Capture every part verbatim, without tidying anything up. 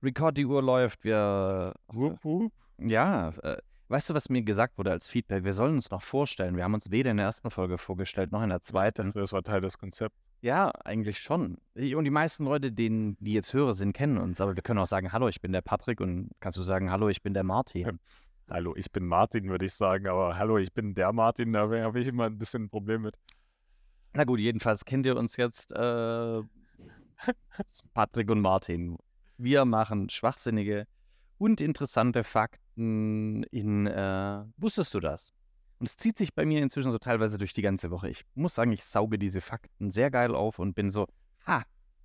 Record, die Uhr läuft. Wir. Wupp, wupp. Ja, äh, weißt du, was mir gesagt wurde als Feedback? Wir sollen uns noch vorstellen. Wir haben uns weder in der ersten Folge vorgestellt, noch in der zweiten. Das war Teil des Konzepts. Ja, eigentlich schon. Und die meisten Leute, denen, die jetzt hören, sind, kennen uns. Aber wir können auch sagen, hallo, ich bin der Patrick. Und kannst du sagen, hallo, ich bin der Martin. Hallo, ich bin Martin, würde ich sagen. Aber hallo, ich bin der Martin. Da habe ich immer ein bisschen ein Problem mit. Na gut, jedenfalls kennt ihr uns jetzt, äh, Patrick und Martin. Wir machen schwachsinnige und interessante Fakten in, äh, wusstest du das? Und es zieht sich bei mir inzwischen so teilweise durch die ganze Woche. Ich muss sagen, ich sauge diese Fakten sehr geil auf und bin so, ha,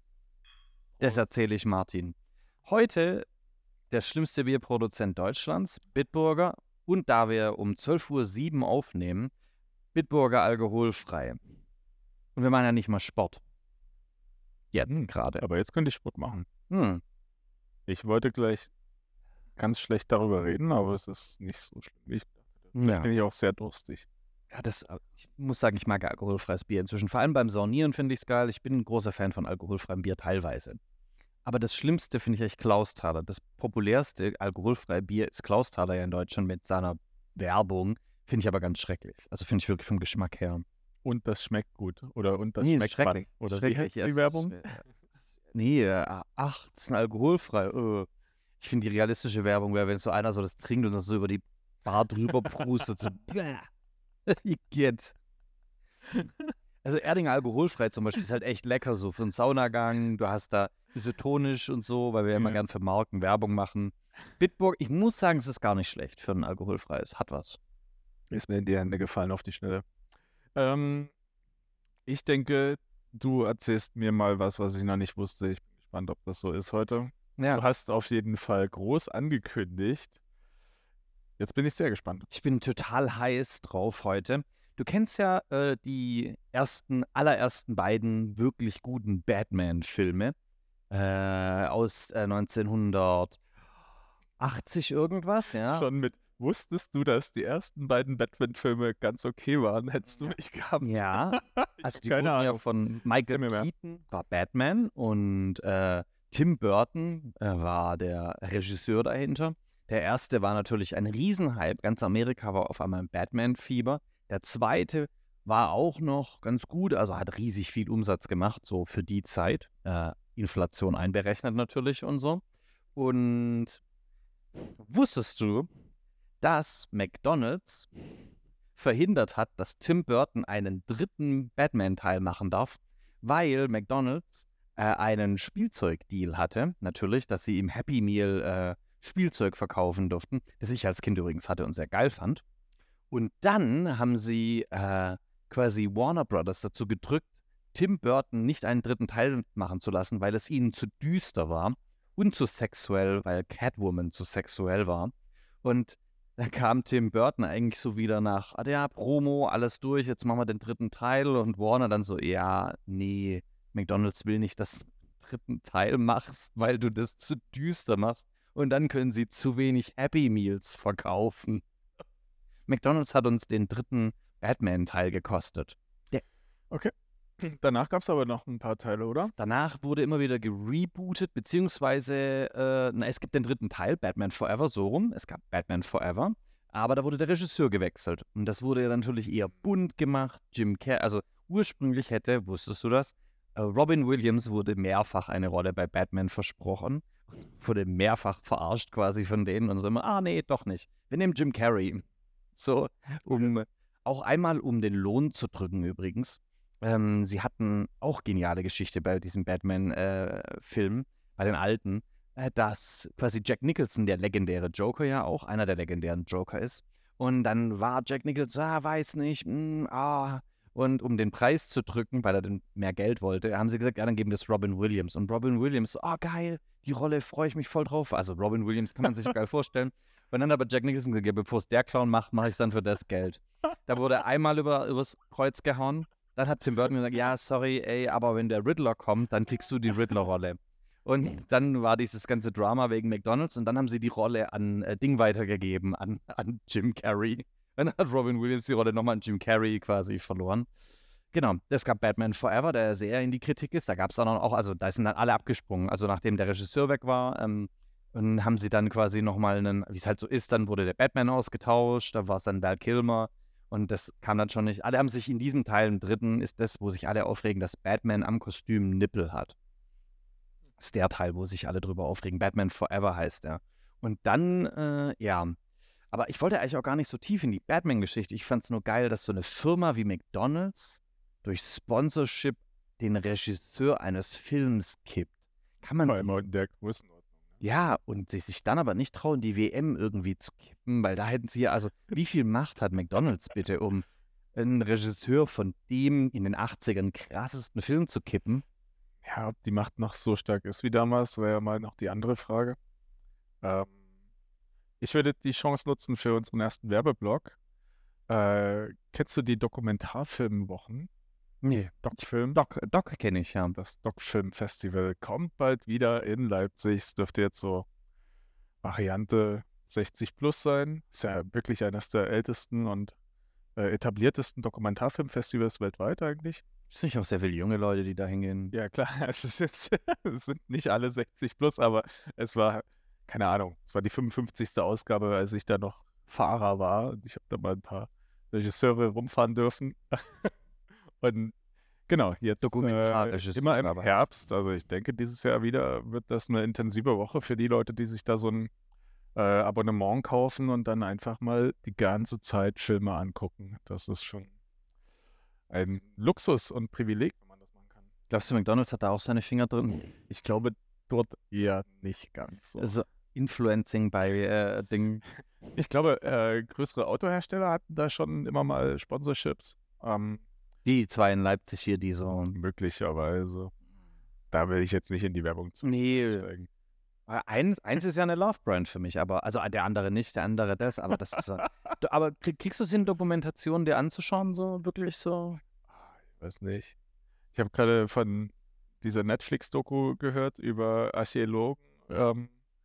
das erzähle ich Martin. Heute der schlimmste Bierproduzent Deutschlands, Bitburger. Und da wir um zwölf Uhr sieben aufnehmen, Bitburger alkoholfrei. Und wir machen ja nicht mal Sport. Jetzt Hm, gerade. Aber jetzt könnte ich Sport machen. Hm. Ich wollte gleich ganz schlecht darüber reden, aber es ist nicht so schlimm, wie ich dachte. Vielleicht Ja. bin ich auch sehr durstig. Ja, das, ich muss sagen, ich mag alkoholfreies Bier inzwischen. Vor allem beim Saunieren finde ich es geil. Ich bin ein großer Fan von alkoholfreiem Bier teilweise. Aber das Schlimmste finde ich echt Klausthaler. Das populärste alkoholfreie Bier ist Klausthaler ja in Deutschland mit seiner Werbung. Finde ich aber ganz schrecklich. Also finde ich wirklich vom Geschmack her. Und das schmeckt gut. Oder und das Nee, schmeckt schrecklich. man. Oder wie Schrecklich, heißt ja, die es Werbung? ist, äh, es- Nee, äh, ach, das ist ein alkoholfrei. Äh. Ich finde, die realistische Werbung wäre, wenn so einer so das trinkt und das so über die Bar drüber prustet. So, bäh. Igitt. Also Erdinger alkoholfrei zum Beispiel ist halt echt lecker, so für einen Saunagang. Du hast da isotonisch und so, weil wir ja immer Ja. gern für Marken Werbung machen. Bitburg, ich muss sagen, es ist gar nicht schlecht für ein alkoholfreies. Hat was. Ist mir in die Hände gefallen auf die Schnelle. Ähm, ich denke, du erzählst mir mal was, was ich noch nicht wusste. Ich bin gespannt, ob das so ist heute. Du Ja, hast auf jeden Fall groß angekündigt. Jetzt bin ich sehr gespannt. ich bin total heiß drauf heute. Du kennst ja äh, die ersten, allerersten beiden wirklich guten Batman-Filme äh, aus äh, neunzehnhundertachtzig irgendwas, ja. Schon mit, wusstest du, dass die ersten beiden Batman-Filme ganz okay waren? Hättest du mich gehabt? Ja, Ich also hab die keine wurden ja Ahnung. von Erzähl Michael mir mehr. Keaton, war Batman, und äh, Tim Burton äh, war der Regisseur dahinter. Der erste war natürlich ein Riesenhype, ganz Amerika war auf einmal im Batman-Fieber. Der zweite war auch noch ganz gut, also hat riesig viel Umsatz gemacht, so für die Zeit. Äh, Inflation einberechnet natürlich und so. Und wusstest du, dass McDonald's verhindert hat, dass Tim Burton einen dritten Batman-Teil machen darf, weil McDonald's äh, einen Spielzeugdeal hatte, natürlich, dass sie im Happy Meal äh, Spielzeug verkaufen durften, das ich als Kind übrigens hatte und sehr geil fand. Und dann haben sie äh, quasi Warner Brothers dazu gedrückt, Tim Burton nicht einen dritten Teil machen zu lassen, weil es ihnen zu düster war und zu sexuell, weil Catwoman zu sexuell war. Und da kam Tim Burton eigentlich so wieder nach, ah, ja, Promo, alles durch, jetzt machen wir den dritten Teil. Und Warner dann so, ja, nee, McDonald's will nicht, dass du den dritten Teil machst, weil du das zu düster machst. Und dann können sie zu wenig Happy Meals verkaufen. McDonald's hat uns den dritten Batman-Teil gekostet. Okay. Danach gab es aber noch ein paar Teile, oder? Danach wurde immer wieder gerebootet, beziehungsweise, äh, na, es gibt den dritten Teil, Batman Forever, so rum. Es gab Batman Forever, aber da wurde der Regisseur gewechselt. Und das wurde ja natürlich eher bunt gemacht. Jim Carrey, also ursprünglich hätte, wusstest du das, äh, Robin Williams wurde mehrfach eine Rolle bei Batman versprochen. Wurde mehrfach verarscht quasi von denen und so immer, ah nee, doch nicht. Wir nehmen Jim Carrey. So, um auch einmal um den Lohn zu drücken übrigens. Ähm, sie hatten auch geniale Geschichte bei diesem Batman-Film, bei den alten, äh, dass quasi Jack Nicholson, der legendäre Joker ja auch, einer der legendären Joker ist. Und dann war Jack Nicholson, ah, weiß nicht, mm, ah. Und um den Preis zu drücken, weil er dann mehr Geld wollte, haben sie gesagt, ja, dann geben wir es Robin Williams. Und Robin Williams so, ah, geil, die Rolle freue ich mich voll drauf. Also Robin Williams kann man sich geil vorstellen. Und dann aber Jack Nicholson gesagt, bevor es der Clown macht, mache ich es dann für das Geld. Da wurde einmal über, übers Kreuz gehauen. Dann hat Tim Burton gesagt, ja, sorry, ey, aber wenn der Riddler kommt, dann kriegst du die Riddler-Rolle. Und dann war dieses ganze Drama wegen McDonald's und dann haben sie die Rolle an äh, Ding weitergegeben, an, an Jim Carrey. Und dann hat Robin Williams die Rolle nochmal an Jim Carrey quasi verloren. Genau, es gab Batman Forever, der sehr in die Kritik ist. Da gab es dann auch, also da sind dann alle abgesprungen. Also nachdem der Regisseur weg war, ähm, Und haben sie dann quasi nochmal einen, wie es halt so ist, dann wurde der Batman ausgetauscht, da war es dann Val Kilmer und das kam dann schon nicht. Alle haben sich in diesem Teil, im dritten, ist das, wo sich alle aufregen, dass Batman am Kostüm Nippel hat. Das ist der Teil, wo sich alle drüber aufregen. Batman Forever heißt er. Und dann, äh, ja. Aber ich wollte eigentlich auch gar nicht so tief in die Batman-Geschichte. Ich fand es nur geil, dass so eine Firma wie McDonald's durch Sponsorship den Regisseur eines Films kippt. Kann man Vor sich allem auch in der Größenordnung. Ne? ja, und sich, sich dann aber nicht trauen, die W M irgendwie zu kippen, weil da hätten sie ja, also wie viel Macht hat McDonald's bitte, um einen Regisseur von dem in den achtzigern krassesten Film zu kippen? Ja, ob die Macht noch so stark ist wie damals, wäre ja mal noch die andere Frage. Ähm, ich würde die Chance nutzen für unseren ersten Werbeblock. Äh, kennst du die Dokumentarfilmwochen? Nee, Doc-Film? Doc, Doc kenne ich, ja. Das Doc-Film-Festival kommt bald wieder in Leipzig. Es dürfte jetzt so Variante sechzig plus sein. Ist ja wirklich eines der ältesten und äh, etabliertesten Dokumentarfilmfestivals weltweit eigentlich. Es sind ja auch sehr viele junge Leute, die da hingehen. Ja, klar, es, ist jetzt, es sind nicht alle sechzig plus, aber es war, keine Ahnung, es war die fünfundfünfzigste Ausgabe, als ich da noch Fahrer war. Und ich habe da mal ein paar Regisseure rumfahren dürfen. Und genau, jetzt äh, Dokumentarregisseure, immer im aber- Herbst, also ich denke, dieses Jahr wieder wird das eine intensive Woche für die Leute, die sich da so ein äh, Abonnement kaufen und dann einfach mal die ganze Zeit Filme angucken. Das ist schon ein Luxus und Privileg, wenn man das machen kann. Glaubst du, McDonald's hat da auch seine Finger drin? Ich glaube, dort eher nicht ganz so. Also Influencing bei äh, Dingen. Ich glaube, äh, größere Autohersteller hatten da schon immer mal Sponsorships. Ähm, Die zwei in Leipzig hier, die so. möglicherweise. Da will ich jetzt nicht in die Werbung zu Nee, steigen. äh, eins, eins ist ja eine Love-Brand für mich, aber, also äh, der andere nicht, der andere das, aber das ist ja. Du, aber krieg, kriegst du es hin, Dokumentationen dir anzuschauen, so wirklich so? Ah, Ich weiß nicht. Ich habe gerade von dieser Netflix-Doku gehört über Archäologen, ähm,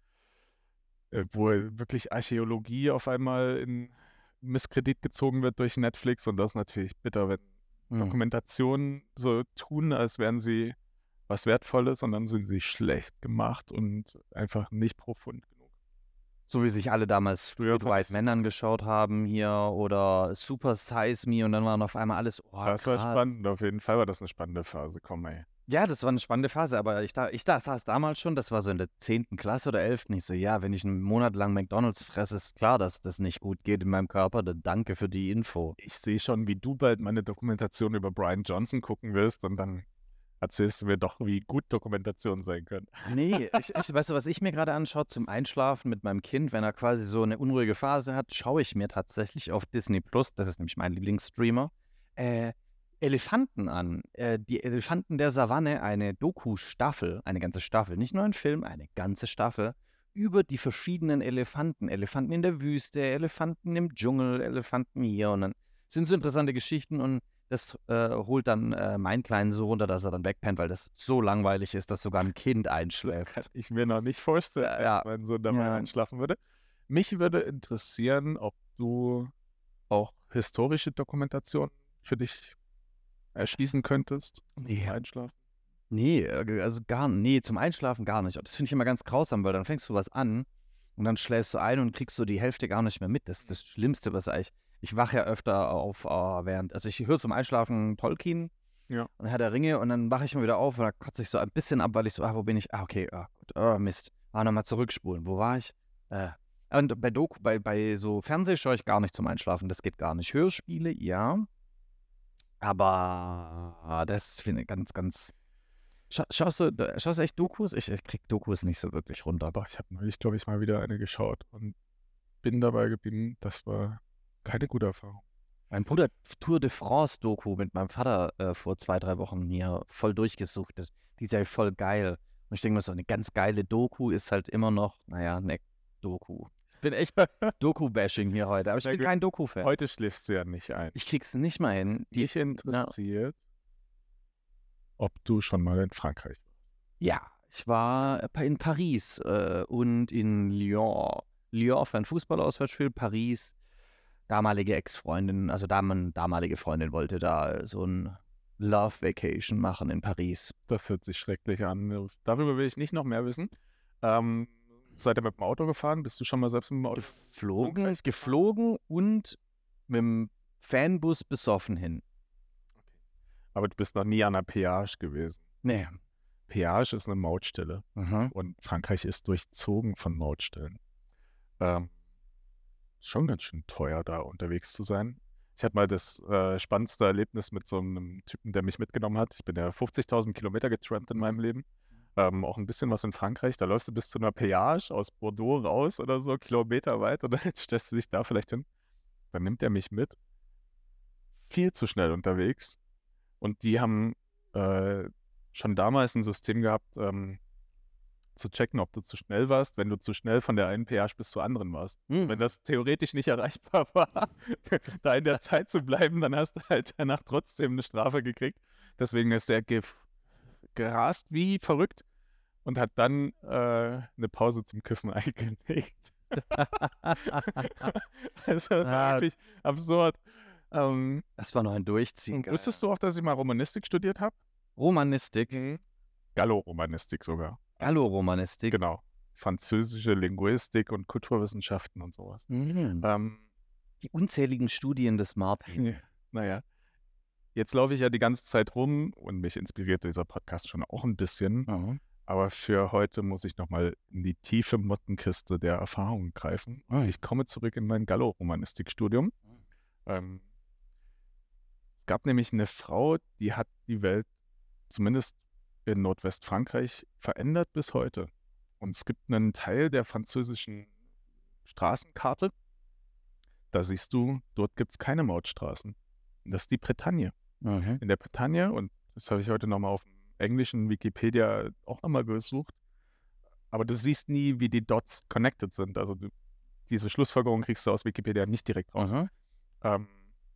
äh, wo wirklich Archäologie auf einmal in Misskredit gezogen wird durch Netflix und das ist natürlich bitter, wenn Hm. Dokumentationen so tun, als wären sie was Wertvolles und dann sind sie schlecht gemacht und einfach nicht profund genug. So wie sich alle damals Früher Street White konntest- Men angeschaut haben hier oder Super Size Me und dann waren auf einmal alles, oh, Das war krass. spannend, auf jeden Fall war das eine spannende Phase, komm ey. Ja, das war eine spannende Phase, aber ich, da, ich da, saß damals schon, das war so in der zehnten Klasse oder elften Ich so, ja, wenn ich einen Monat lang McDonalds fresse, ist klar, dass das nicht gut geht in meinem Körper. Dann danke für die Info. Ich sehe schon, wie du bald meine Dokumentation über Brian Johnson gucken wirst und dann erzählst du mir doch, wie gut Dokumentationen sein können. Nee, ich, ich, weißt du, was ich mir gerade anschaue zum Einschlafen mit meinem Kind, wenn er quasi so eine unruhige Phase hat, schaue ich mir tatsächlich auf Disney Plus, das ist nämlich mein Lieblingsstreamer, äh, Elefanten an. Äh, die Elefanten der Savanne, eine Doku-Staffel, eine ganze Staffel, nicht nur ein Film, eine ganze Staffel, über die verschiedenen Elefanten. Elefanten in der Wüste, Elefanten im Dschungel, Elefanten hier und dann sind so interessante Geschichten und das äh, holt dann äh, meinen Kleinen so runter, dass er dann wegpennt, weil das so langweilig ist, dass sogar ein Kind einschläft. Kann ich mir noch nicht vorstellen, Ja, ja. dass mein Sohn dabei Ja. einschlafen würde. Mich würde interessieren, ob du auch historische Dokumentationen für dich erschließen könntest zum Ja. Einschlafen. Nee, äh, also gar nee, zum Einschlafen gar nicht. Das finde ich immer ganz grausam, weil dann fängst du was an und dann schläfst du ein und kriegst so die Hälfte gar nicht mehr mit. Das ist das Schlimmste, was eigentlich. Ich wache ja öfter auf, äh, während, also ich höre zum Einschlafen Tolkien Ja. und Herr der Ringe und dann wache ich mal wieder auf und dann kotze ich so ein bisschen ab, weil ich so, ah, wo bin ich? Ah, okay, ah, gut, ah, Mist. Ah, nochmal zurückspulen. Wo war ich? Äh. Und bei Doku, bei, bei so Fernseh schaue ich gar nicht zum Einschlafen, das geht gar nicht. Hörspiele, ja. Aber das finde ich ganz, ganz. Scha schaust du, du- schaust du echt Dokus? Ich, ich krieg Dokus nicht so wirklich runter. Aber ich habe neulich, glaube ich, mal wieder eine geschaut und bin dabei geblieben, das war keine gute Erfahrung. Mein Bruder hat Tour de France Doku mit meinem Vater äh, vor zwei, drei Wochen hier voll durchgesuchtet. Die ist ja voll geil. Und ich denke mir so, eine ganz geile Doku ist halt immer noch, naja, eine Doku. Ich bin echt Doku-Bashing hier heute, aber ich Na bin gut. kein Doku-Fan. Heute schläfst du ja nicht ein. Ich krieg's nicht mal hin. Die, Dich interessiert, ob du schon mal in Frankreich warst. ja, ich war äh, in Paris äh, und in Lyon. Lyon für ein Fußballauswärtsspiel, Paris, damalige Ex-Freundin, also dam damalige Freundin wollte da so ein Love Vacation machen in Paris. Das hört sich schrecklich an. Darüber will ich nicht noch mehr wissen. Ähm, Seid ihr mit dem Auto gefahren? Bist du schon mal selbst mit dem Auto? Geflogen, geflogen und mit dem Fanbus besoffen hin. Aber du bist noch nie an einer Peage gewesen. Nee. Peage ist eine Mautstelle Aha. und Frankreich ist durchzogen von Mautstellen. Ähm, schon ganz schön teuer, da unterwegs zu sein. Ich hatte mal das äh, spannendste Erlebnis mit so einem Typen, der mich mitgenommen hat. Ich bin ja fünfzigtausend Kilometer getrampt in meinem Leben. Ähm, auch ein bisschen was in Frankreich. Da läufst du bis zu einer Peage aus Bordeaux raus oder so, kilometerweit, und dann stellst du dich da vielleicht hin. Dann nimmt er mich mit. Viel zu schnell unterwegs. Und die haben äh, schon damals ein System gehabt, ähm, zu checken, ob du zu schnell warst, wenn du zu schnell von der einen Peage bis zur anderen warst. Hm. Also wenn das theoretisch nicht erreichbar war, da in der Zeit zu bleiben, dann hast du halt danach trotzdem eine Strafe gekriegt. Deswegen ist er ge gerast wie verrückt und hat dann äh, eine Pause zum Kiffen eingelegt. Also das war Ah. wirklich absurd. Ähm, Das war noch ein Durchziehen. und wusstest du auch, dass ich mal Romanistik studiert habe? Romanistik, Gallo-Romanistik sogar. Gallo-Romanistik. Genau. Französische Linguistik und Kulturwissenschaften und sowas. Mhm. Ähm, Die unzähligen Studien des Martin. naja, jetzt laufe ich ja die ganze Zeit rum und mich inspiriert dieser Podcast schon auch ein bisschen. Mhm. Aber für heute muss ich nochmal in die tiefe Mottenkiste der Erfahrungen greifen. Mhm. Ich komme zurück in mein Gallo-Romanistikstudium. Ähm, es gab nämlich eine Frau, die hat die Welt zumindest in Nordwestfrankreich verändert bis heute. Und es gibt einen Teil der französischen Straßenkarte, da siehst du, dort gibt es keine Mautstraßen. Das ist die Bretagne. Mhm. In der Bretagne, und das habe ich heute nochmal auf dem englischen Wikipedia auch nochmal gesucht, aber du siehst nie, wie die Dots connected sind. Also du, diese Schlussfolgerung kriegst du aus Wikipedia nicht direkt raus. Mhm. Ähm,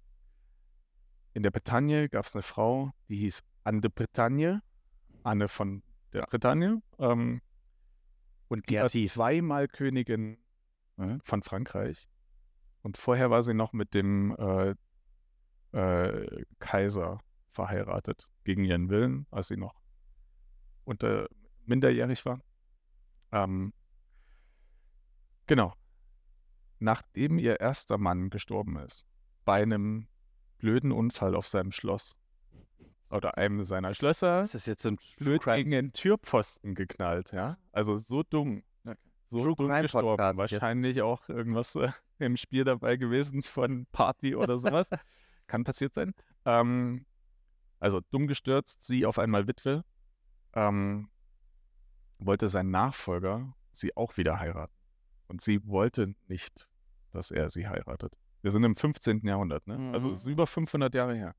in der Bretagne gab es eine Frau, die hieß Anne de Bretagne, Anne von der Bretagne, ähm, und die war Kreativ. zweimal Königin Mhm. von Frankreich. Und vorher war sie noch mit dem äh, äh, Kaiser verheiratet, gegen ihren Willen, als sie noch unter minderjährig war. Ähm, genau. Nachdem ihr erster Mann gestorben ist, bei einem blöden Unfall auf seinem Schloss oder einem seiner Schlösser, Ist das jetzt so ein blöd Crime- gegen den Türpfosten geknallt, ja? Also so dumm. Okay. So True dumm Crime gestorben. Podcast Wahrscheinlich auch irgendwas äh, im Spiel dabei gewesen von Party oder sowas. Kann passiert sein. Ähm, also dumm gestürzt, sie auf einmal Witwe, ähm, wollte sein Nachfolger sie auch wieder heiraten. Und sie wollte nicht, dass er sie heiratet. Wir sind im fünfzehnten Jahrhundert, ne? Also Mhm. es ist über fünfhundert Jahre her.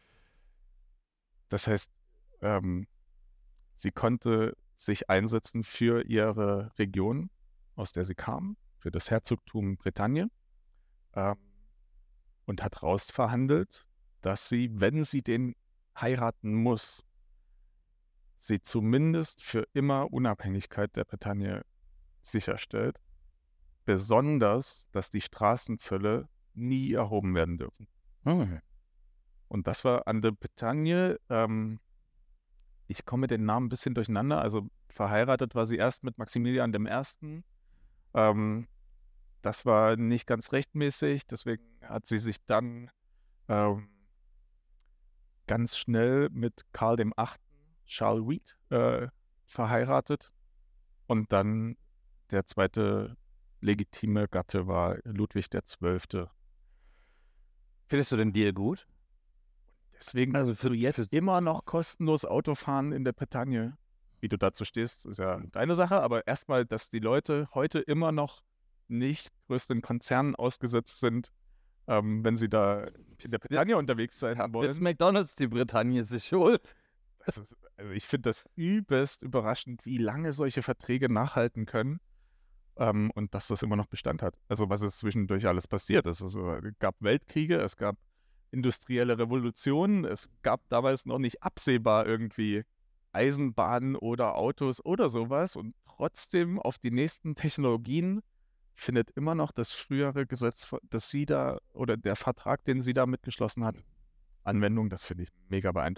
Das heißt, ähm, sie konnte sich einsetzen für ihre Region, aus der sie kam, für das Herzogtum Bretagne, ähm, und hat rausverhandelt, dass sie, wenn sie den heiraten muss, sie zumindest für immer Unabhängigkeit der Bretagne sicherstellt. Besonders, dass die Straßenzölle nie erhoben werden dürfen. Mhm. Und das war Anne de Bretagne. Ähm, ich komme mit den Namen ein bisschen durcheinander. Also verheiratet war sie erst mit Maximilian dem Ersten. Ähm, das war nicht ganz rechtmäßig. Deswegen hat sie sich dann ähm, ganz schnell mit Karl dem Achten, Charles Huit, äh, verheiratet. Und dann der zweite legitime Gatte war Ludwig der Zwölfte. Findest du den Deal gut? Deswegen Also kannst für- du jetzt für- immer noch kostenlos Auto fahren in der Bretagne. Wie du dazu stehst, ist ja deine Sache, aber erstmal, dass die Leute heute immer noch nicht größeren Konzernen ausgesetzt sind, ähm, wenn sie da in der Bretagne Bis- unterwegs sein Bis wollen. McDonalds die Bretagne sich schuld. Das ist, also ich finde das übelst überraschend, wie lange solche Verträge nachhalten können, ähm, und dass das immer noch Bestand hat. Also was ist zwischendurch alles passiert ist. Also, es gab Weltkriege, es gab industrielle Revolutionen, es gab damals noch nicht absehbar irgendwie Eisenbahnen oder Autos oder sowas, und trotzdem auf die nächsten Technologien findet immer noch das frühere Gesetz, das sie da, oder der Vertrag, den sie da mitgeschlossen hat, Anwendung. Das finde ich mega beeindruckend.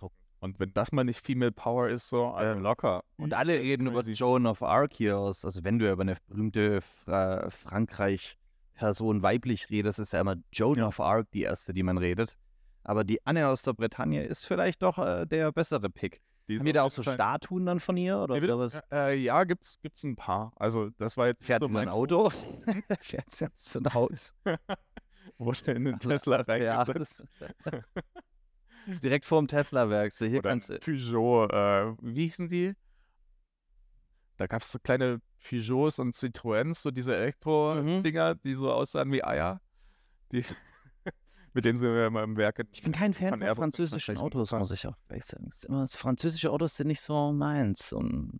Und wenn das mal nicht Female Power ist, so, Also also locker. Und alle reden über crazy. Joan of Arc hier aus. Also wenn du über eine berühmte Fra Frankreich-Person weiblich redest, ist ja immer Joan Ja. of Arc die erste, die man redet. Aber die Anne aus der Bretagne ist vielleicht doch äh, der bessere Pick. die Haben ist die da auf auch so jeden Fall- Statuen dann von ihr? Oder Wie bitte? sowas? Äh, ja, gibt's, gibt's ein paar. Also das war jetzt Fährt so sie so ein mein Auto? Fährt sie so ein Auto? Wurde in den Also, Tesla Ja, reingesetzt. das ist direkt vor dem Tesla-Werk. So, hier Oder kannst ein du. Peugeot, äh, wie hießen die? Da gab es so kleine Peugeots und Citroëns, so diese Elektro-Dinger, die so aussahen wie Eier. Die, mit denen sind wir immer im Werk. in- Ich bin kein Fan von von Airbus und französischen Frankreich Autos, gefahren. muss ich auch gleich sagen. Es ist immer, französische Autos sind nicht so meins. Und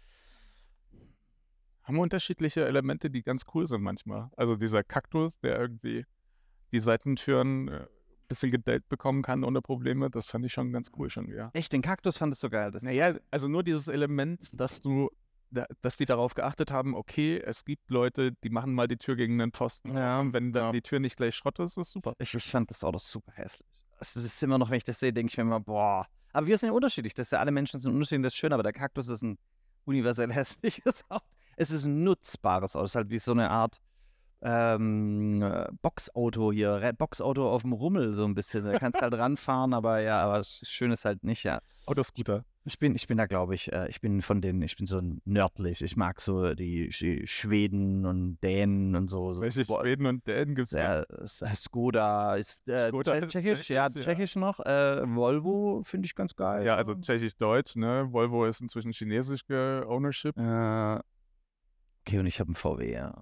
Haben unterschiedliche Elemente, die ganz cool sind manchmal. Also dieser Kaktus, der irgendwie die Seitentüren ein äh, bisschen gedellt bekommen kann ohne Probleme, das fand ich schon ganz cool schon, ja. echt, den Kaktus fandest du geil. Das Naja, also nur dieses Element, dass du, da- dass die darauf geachtet haben, okay, es gibt Leute, die machen mal die Tür gegen den Pfosten. Ja, Und wenn dann ja. die Tür nicht gleich Schrott ist, ist super. Ich, ich fand das Auto super hässlich. Also, das ist immer noch, wenn ich das sehe, denke ich mir immer, boah. Aber wir sind ja unterschiedlich. Das ist ja, alle Menschen sind unterschiedlich, das ist schön, aber der Kaktus ist ein universell hässliches Auto. Es ist ein nutzbares Auto. Es ist halt wie so eine Art ähm, äh, Boxauto hier, Re- Boxauto auf dem Rummel so ein bisschen. Da kannst halt ranfahren, aber ja, aber sch- schön ist halt nicht, ja. Autoscooter. Ich bin, ich bin da, glaube ich, äh, ich bin von den, ich bin so nördlich. Ich mag so die Sch Schweden und Dänen und so. so Welche Boah, Schweden und Dänen gibt es? sehr, es heißt Skoda ist äh, Skoda Tsche- ist tschechisch, ja, tschechisch, ja. tschechisch noch. Äh, Volvo finde ich ganz geil. Ja, also tschechisch-deutsch, ne? Volvo ist inzwischen chinesisch ge-Ownership. Äh, okay, und ich habe einen V W, ja.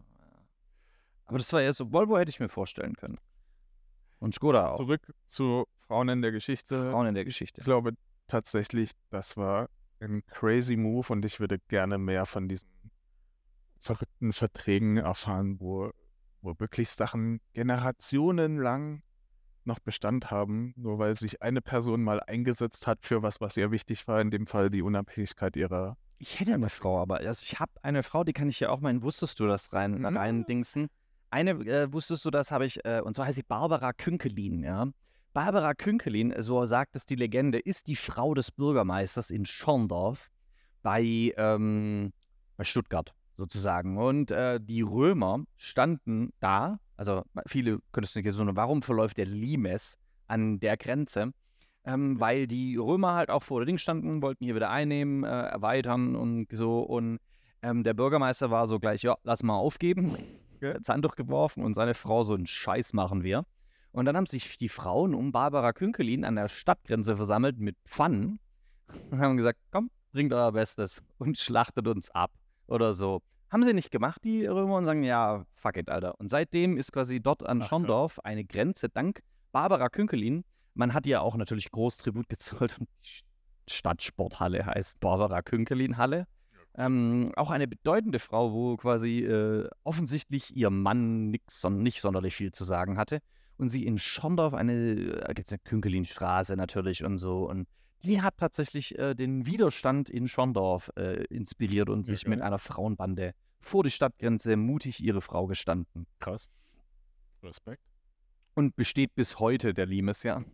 Aber das war ja so, Volvo hätte ich mir vorstellen können. Und Skoda auch. Zurück zu Frauen in der Geschichte. Frauen in der Geschichte. Ich glaube tatsächlich, das war ein crazy Move und ich würde gerne mehr von diesen verrückten Verträgen erfahren, wo, wo wirklich Sachen generationenlang noch Bestand haben, nur weil sich eine Person mal eingesetzt hat für was, was ihr wichtig war, in dem Fall die Unabhängigkeit ihrer. Ich hätte eine Frau, aber also ich habe eine Frau, die kann ich ja auch mal in Wusstest du das rein, Mhm. rein dingsen. Eine, äh, wusstest du das, habe ich, äh, und zwar heißt sie Barbara Künkelin, ja. Barbara Künkelin, so sagt es die Legende, ist die Frau des Bürgermeisters in Schorndorf bei, ähm, bei Stuttgart sozusagen. Und äh, die Römer standen da, also viele könntest du nicht so, warum verläuft der Limes an der Grenze? Ähm, weil die Römer halt auch vor der Ding standen, wollten hier wieder einnehmen, äh, erweitern und so. Und ähm, der Bürgermeister war so gleich, ja, lass mal aufgeben, ins Handtuch geworfen und seine Frau so einen Scheiß machen wir. Und dann haben sich die Frauen um Barbara Künkelin an der Stadtgrenze versammelt mit Pfannen und haben gesagt, komm, bringt euer Bestes und schlachtet uns ab oder so. Haben sie nicht gemacht, die Römer, und sagen, ja, fuck it, Alter. Und seitdem ist quasi dort an Ach, krass. Schorndorf eine Grenze, dank Barbara Künkelin. Man hat ihr auch natürlich groß Tribut gezollt und die Stadtsporthalle heißt Barbara Künkelin-Halle. Ähm, auch eine bedeutende Frau, wo quasi äh, offensichtlich ihr Mann nix, son nicht sonderlich viel zu sagen hatte. Und sie in Schorndorf, eine, da gibt es eine Künkelinstraße natürlich und so. Und die hat tatsächlich äh, den Widerstand in Schorndorf äh, inspiriert und sich Okay. mit einer Frauenbande vor die Stadtgrenze mutig ihre Frau gestanden. Krass. Respekt. Und besteht bis heute der Limes, ja.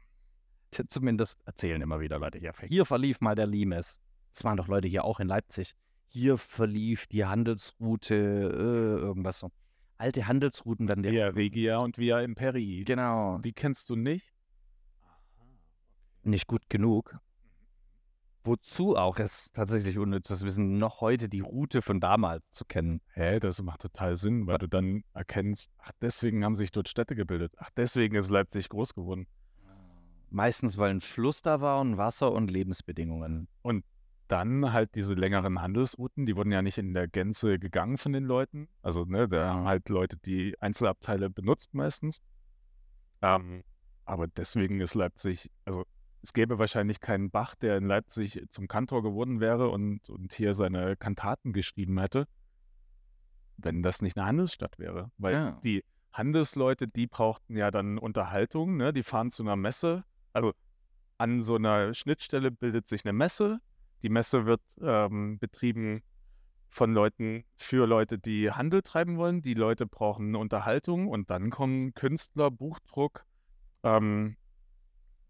T- Zumindest erzählen immer wieder Leute, ja, hier verlief mal der Limes. Das waren doch Leute hier auch in Leipzig. Hier verlief die Handelsroute, äh, irgendwas so. Alte Handelsrouten werden Via Regia und Via Imperii. Genau. Die kennst du nicht? Nicht gut genug. Wozu auch es tatsächlich unnützes Wissen, noch heute die Route von damals zu kennen. Hä, das macht total Sinn, weil du dann erkennst, ach, deswegen haben sich dort Städte gebildet. Ach, deswegen ist Leipzig groß geworden. Meistens, weil ein Fluss da war und Wasser und Lebensbedingungen. Dann halt diese längeren Handelsrouten, die wurden ja nicht in der Gänze gegangen von den Leuten. Also, ne, da haben halt Leute die Einzelabteile benutzt meistens. Ähm, aber deswegen ist Leipzig, also es gäbe wahrscheinlich keinen Bach, der in Leipzig zum Kantor geworden wäre und, und hier seine Kantaten geschrieben hätte, wenn das nicht eine Handelsstadt wäre. Weil Ja. die Handelsleute, die brauchten ja dann Unterhaltung, ne? Die fahren zu einer Messe. Also an so einer Schnittstelle bildet sich eine Messe. Die Messe wird ähm, betrieben von Leuten für Leute, die Handel treiben wollen. Die Leute brauchen Unterhaltung und dann kommen Künstler, Buchdruck, ähm,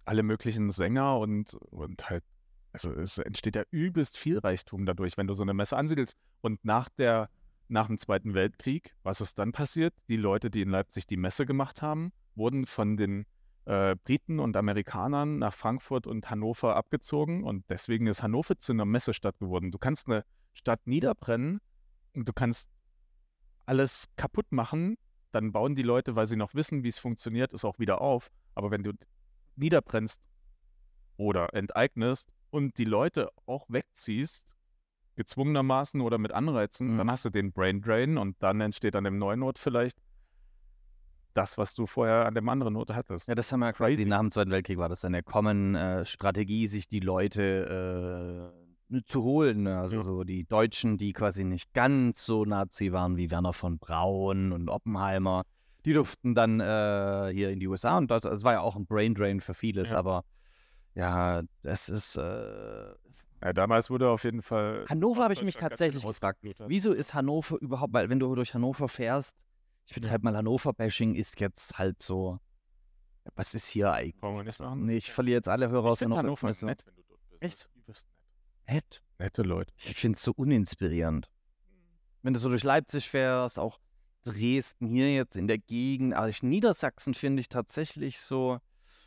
alle möglichen Sänger und, und halt, also es entsteht ja übelst viel Reichtum dadurch, wenn du so eine Messe ansiedelst. Und nach der, nach dem Zweiten Weltkrieg, was ist dann passiert? Die Leute, die in Leipzig die Messe gemacht haben, wurden von den äh, Briten und Amerikanern nach Frankfurt und Hannover abgezogen und deswegen ist Hannover zu einer Messestadt geworden. Du kannst eine Stadt niederbrennen und du kannst alles kaputt machen, dann bauen die Leute, weil sie noch wissen, wie es funktioniert, es auch wieder auf. Aber wenn du niederbrennst oder enteignest und die Leute auch wegziehst, gezwungenermaßen oder mit Anreizen, Mhm. dann hast du den Brain Drain und dann entsteht an dem neuen Ort vielleicht das, was du vorher an dem anderen Ort hattest. Ja, das haben wir ja quasi Crazy. nach dem Zweiten Weltkrieg war das eine Common-Strategie, sich die Leute äh, zu holen. Ne? Also Ja. so die Deutschen, die quasi nicht ganz so Nazi waren wie Werner von Braun und Oppenheimer, die durften dann äh, hier in die U S A und das, das war ja auch ein Braindrain für vieles, Ja. aber ja, das ist äh, Ja, damals wurde auf jeden Fall Hannover habe ich mich Ostdeutschland ganz tatsächlich schön gefragt, ausgeblutet. wieso ist Hannover überhaupt, weil wenn du durch Hannover fährst, ich betreibe mal Hannover-Bashing, ist jetzt halt so, was ist hier eigentlich? Brauchen wir nicht machen. Nee, ich verliere jetzt alle Hörer Ich aus finde Hannover. Hannover ist mir so, nett, wenn du dort bist. Echt? Das ist übelst nett. nett. Nette Leute. Ich finde es so uninspirierend. Wenn du so durch Leipzig fährst, auch Dresden hier jetzt in der Gegend, also ich, Niedersachsen finde ich tatsächlich so,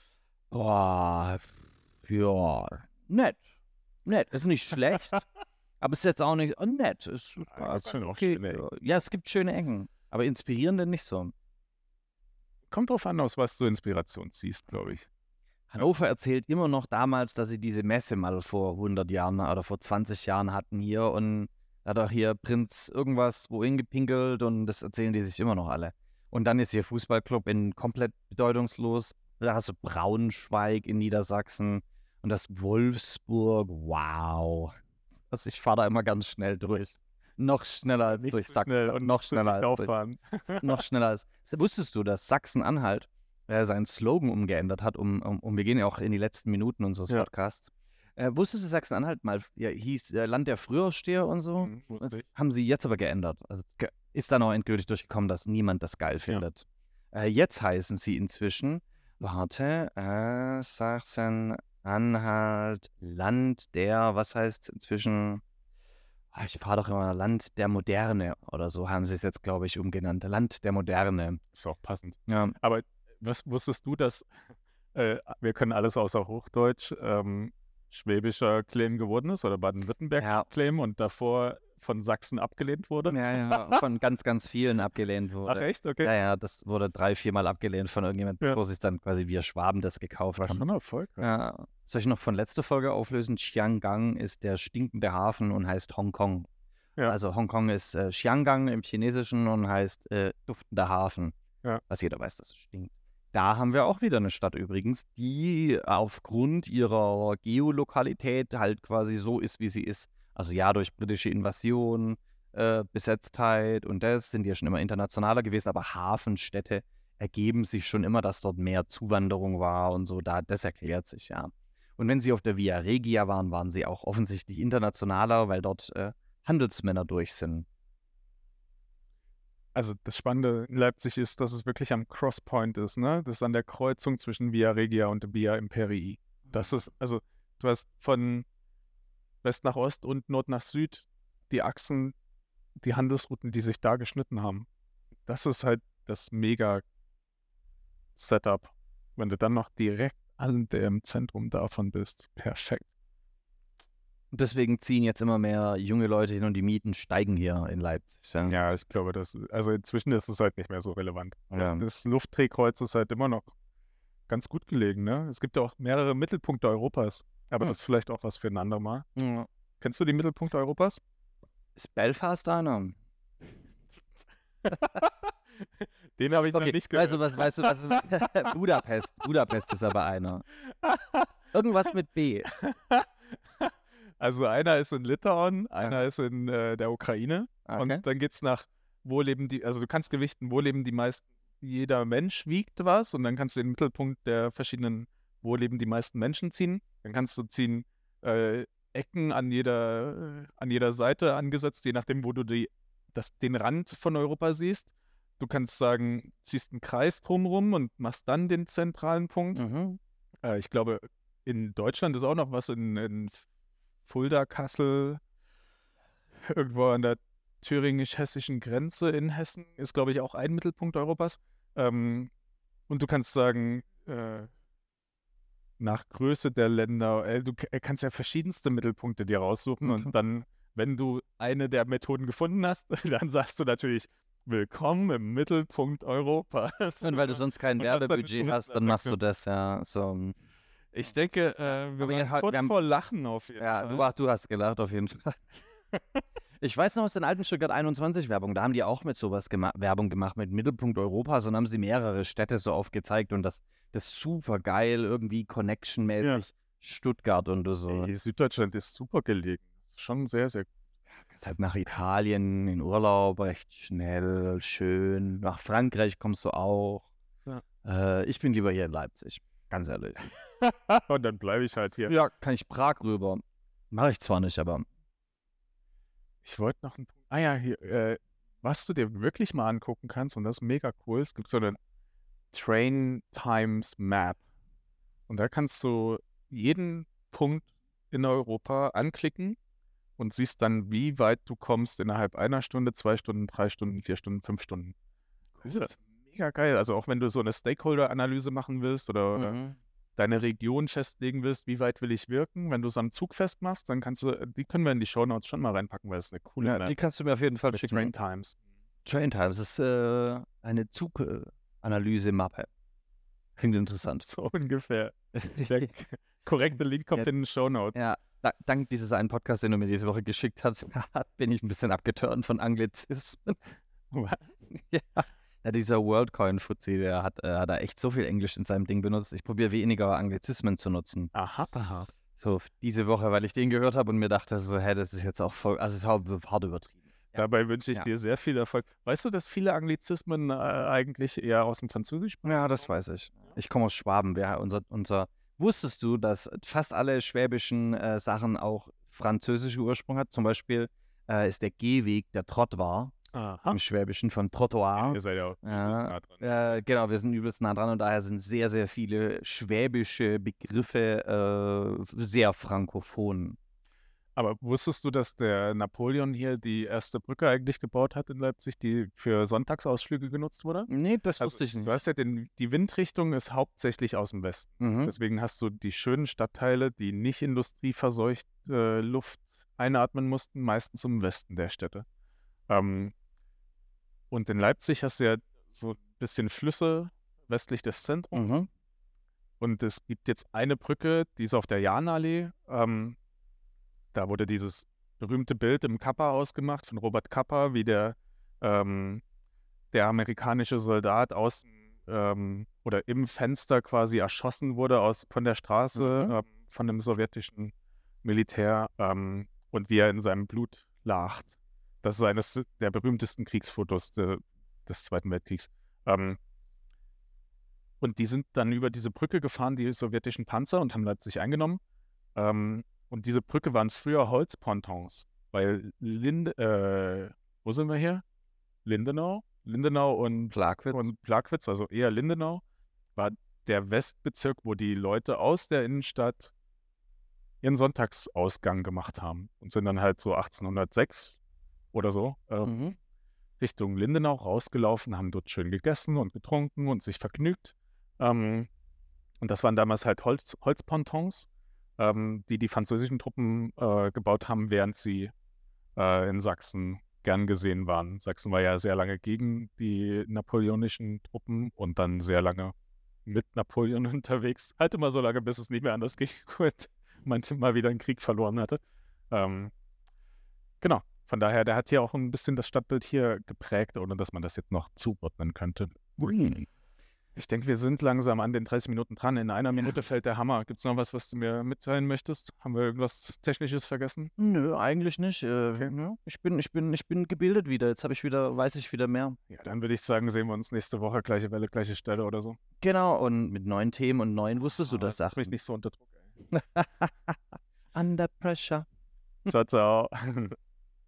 boah, ja, nett. Nett, ist nicht schlecht, aber ist jetzt auch nicht, oh, nett. Ist, Ja, ist es sind auch okay. schöne Ecken. Ja, es gibt schöne Ecken, aber inspirierende nicht so. Kommt drauf an, aus was du Inspiration ziehst, glaube ich. Hannover erzählt immer noch damals, dass sie diese Messe mal vor hundert Jahren oder vor zwanzig Jahren hatten hier und da hat auch hier Prinz irgendwas wohin gepinkelt und das erzählen die sich immer noch alle. Und dann ist hier Fußballclub in komplett bedeutungslos. Da hast du Braunschweig in Niedersachsen und das Wolfsburg. Wow. Also ich fahre da immer ganz schnell durch. Noch schneller als Nicht durch zu Sachsen. schnell und noch nicht zu schneller dicht als durch, auffahren. noch schneller als. Wusstest du, dass Sachsen-Anhalt äh, seinen Slogan umgeändert hat, um, um, um wir gehen ja auch in die letzten Minuten unseres Ja. Podcasts. Äh, wusstest du, Sachsen-Anhalt mal ja, hieß äh, Land der Frühersteher und so? Mhm, wusste Das ich. haben sie jetzt aber geändert. Also es ge- ist dann auch endgültig durchgekommen, dass niemand das geil findet. Äh, jetzt heißen sie inzwischen, warte, äh, Sachsen-Anhalt, Land der, was heißt inzwischen? Ah, Ich fahre doch immer Land der Moderne oder so haben sie es jetzt, glaube ich, umgenannt. Land der Moderne. Ist auch passend. Ja, Aber was wusstest du, dass äh, wir können alles außer Hochdeutsch ähm, schwäbischer Claim geworden ist oder baden-württembergischer Ja. Claim und davor von Sachsen abgelehnt wurde? ja, ja, von ganz, ganz vielen abgelehnt Ach wurde. echt? Okay. Ja, ja, das wurde drei, viermal abgelehnt von irgendjemandem, Ja. bevor sie es dann quasi wir Schwaben das gekauft War haben. schon erfolgreich. Ja. Soll ich noch von letzter Folge auflösen? Xiangang ist der stinkende Hafen und heißt Hongkong. Ja. Also Hongkong ist äh, Xiangang im Chinesischen und heißt äh, duftender Hafen. Ja. Was jeder weiß, dass es stinkt. Da haben wir auch wieder eine Stadt übrigens, die aufgrund ihrer Geolokalität halt quasi so ist, wie sie ist. Also ja, durch britische Invasion, äh, Besetztheit und das sind ja schon immer internationaler gewesen, aber Hafenstädte ergeben sich schon immer, dass dort mehr Zuwanderung war und so. Da, das erklärt sich, ja. Und wenn sie auf der Via Regia waren, waren sie auch offensichtlich internationaler, weil dort äh, Handelsmänner durch sind. Also das Spannende in Leipzig ist, dass es wirklich am Crosspoint ist, ne? Das ist an der Kreuzung zwischen Via Regia und Via Imperii. Das ist, also du hast von West nach Ost und Nord nach Süd die Achsen, die Handelsrouten, die sich da geschnitten haben. Das ist halt das Mega-Setup. Wenn du dann noch direkt an dem Zentrum davon bist, perfekt. Und deswegen ziehen jetzt immer mehr junge Leute hin und die Mieten steigen hier in Leipzig. Ja. Ja, ich glaube, das, also inzwischen ist es halt nicht mehr so relevant. Ja. Das Luftdrehkreuz ist halt immer noch ganz gut gelegen, ne? Es gibt ja auch mehrere Mittelpunkte Europas, aber Hm. das ist vielleicht auch was für ein andermal. Ja. Kennst du die Mittelpunkte Europas? Ist Belfast einer? Den habe ich noch Okay, nicht gehört. weißt du was, weißt du was? Budapest. Budapest ist aber einer. Irgendwas mit B. Also einer ist in Litauen, einer ist in äh, der Ukraine Okay. und dann geht's nach, wo leben die, also du kannst gewichten, wo leben die meisten, jeder Mensch wiegt was und dann kannst du den Mittelpunkt der verschiedenen, wo leben die meisten Menschen ziehen. Dann kannst du ziehen äh, Ecken an jeder, äh, an jeder Seite angesetzt, je nachdem, wo du die, das, den Rand von Europa siehst. Du kannst sagen, ziehst einen Kreis drumherum und machst dann den zentralen Punkt. Mhm. Äh, ich glaube, in Deutschland ist auch noch was in, in Fulda, Kassel, irgendwo an der thüringisch-hessischen Grenze in Hessen, ist, glaube ich, auch ein Mittelpunkt Europas. Ähm, und du kannst sagen, äh, nach Größe der Länder, äh, du k- kannst ja verschiedenste Mittelpunkte dir raussuchen Okay. und dann, wenn du eine der Methoden gefunden hast, dann sagst du natürlich, willkommen im Mittelpunkt Europas. Und weil du sonst kein Und hast dann eine Werbebudget hast, dann machst du Touristenattraktion. das ja so. Ich denke, äh, wir Aber ja, waren halt, wir kurz haben, vor Lachen auf jeden ja, du, Fall. ach, du hast gelacht auf jeden Fall. Ich weiß noch aus den alten Stuttgart einundzwanzig Werbung, da haben die auch mit sowas gema Werbung gemacht, mit Mittelpunkt Europas und haben sie mehrere Städte so aufgezeigt und das, das ist super geil, irgendwie Ja. Connection-mäßig Stuttgart und so. Ey, Süddeutschland ist super gelegen. Schon sehr, sehr. Kannst halt nach Italien in Urlaub, recht schnell, schön. Nach Frankreich kommst du auch. Ja. Äh, ich bin lieber hier in Leipzig, ganz ehrlich. Und dann bleibe ich halt hier. Ja, kann ich Prag rüber. Mache ich zwar nicht, aber Ich wollte noch einen Punkt. Ah ja, hier, äh, was du dir wirklich mal angucken kannst, und das ist mega cool, es gibt so eine Train Times Map. Und da kannst du jeden Punkt in Europa anklicken und siehst dann, wie weit du kommst innerhalb einer Stunde, zwei Stunden, drei Stunden, vier Stunden, fünf Stunden. Das ist mega geil. Also auch wenn du so eine Stakeholder-Analyse machen willst oder äh, mhm. deine Region festlegen willst, wie weit will ich wirken, wenn du es am Zug festmachst, dann kannst du, die können wir in die Shownotes schon mal reinpacken, weil es eine coole Ja, Map die kannst du mir auf jeden Fall mit schicken. Train Times. Train Times ist äh, eine Zuganalyse-Mappe. Klingt interessant. So ungefähr. Der korrekte Link kommt Ja. in den Shownotes. Ja, da, dank dieses einen Podcasts, den du mir diese Woche geschickt hast, bin ich ein bisschen abgeturnt von Anglizismen. Was? Ja. Ja, dieser WorldCoin-Fuzzi, der hat, äh, hat da echt so viel Englisch in seinem Ding benutzt. Ich probiere weniger Anglizismen zu nutzen. Aha, aha. So diese Woche, weil ich den gehört habe und mir dachte so, hä, das ist jetzt auch voll, also es ist hart hart übertrieben. Ja. Dabei wünsche ich Ja. dir sehr viel Erfolg. Weißt du, dass viele Anglizismen äh, eigentlich eher aus dem Französischen Ja, das kommen? weiß ich. Ich komme aus Schwaben. Wir, unser, unser, wusstest du, dass fast alle schwäbischen äh, Sachen auch französische Ursprung hat? Zum Beispiel äh, ist der Gehweg der Trottwar Aha. im Schwäbischen von Trottoir. Ihr seid ja auch übelst Ja, nah dran. äh, genau, wir sind übelst nah dran und daher sind sehr, sehr viele schwäbische Begriffe äh, sehr frankophon. Aber wusstest du, dass der Napoleon hier die erste Brücke eigentlich gebaut hat in Leipzig, die für Sonntagsausflüge genutzt wurde? Nee, das Also, wusste ich du nicht. hast ja den, die Windrichtung ist hauptsächlich aus dem Westen. Mhm. Deswegen hast du die schönen Stadtteile, die nicht industrieverseucht äh, Luft einatmen mussten, meistens im Westen der Städte. Ähm, und in Leipzig hast du ja so ein bisschen Flüsse westlich des Zentrums. Mhm. Und es gibt jetzt eine Brücke, die ist auf der Jahnallee. Ähm, da wurde dieses berühmte Bild im Kappa-Haus gemacht von Robert Kappa, wie der, ähm, der amerikanische Soldat aus ähm, oder im Fenster quasi erschossen wurde aus, von der Straße Mhm. ähm, von dem sowjetischen Militär ähm, und wie er in seinem Blut lacht. Das ist eines der berühmtesten Kriegsfotos de, des Zweiten Weltkriegs. Ähm, und die sind dann über diese Brücke gefahren, die sowjetischen Panzer, und haben Leipzig eingenommen. Ähm, und diese Brücke waren früher Holzpontons, weil Linde, äh, wo sind wir hier? Lindenau? Lindenau und, Plagwitz. und Plagwitz, also eher Lindenau, war der Westbezirk, wo die Leute aus der Innenstadt ihren Sonntagsausgang gemacht haben und sind dann halt so achtzehnhundertsechs oder so äh, Mhm. Richtung Lindenau rausgelaufen, haben dort schön gegessen und getrunken und sich vergnügt. Ähm, und das waren damals halt Holz, Holzpontons, ähm, die die französischen Truppen äh, gebaut haben, während sie äh, in Sachsen gern gesehen waren. Sachsen war ja sehr lange gegen die napoleonischen Truppen und dann sehr lange mit Napoleon unterwegs. Halt immer so lange, bis es nicht mehr anders ging und manchmal wieder einen Krieg verloren hatte. Ähm, genau. Von daher, der hat hier auch ein bisschen das Stadtbild hier geprägt, ohne dass man das jetzt noch zuordnen könnte. Ich denke, wir sind langsam an den dreißig Minuten dran. In einer Minute fällt der Hammer. Gibt es noch was, was du mir mitteilen möchtest? Haben wir irgendwas Technisches vergessen? Nö, eigentlich nicht. Äh, Okay. ja, ich bin, ich bin, ich bin gebildet wieder. Jetzt habe ich wieder, weiß ich wieder mehr. Ja, dann würde ich sagen, sehen wir uns nächste Woche. Gleiche Welle, gleiche Stelle oder so. Genau, und mit neuen Themen und neuen wusstest du Ah, das setz mich Sachen. nicht so unter Druck, ey. Under pressure. Ciao, ciao.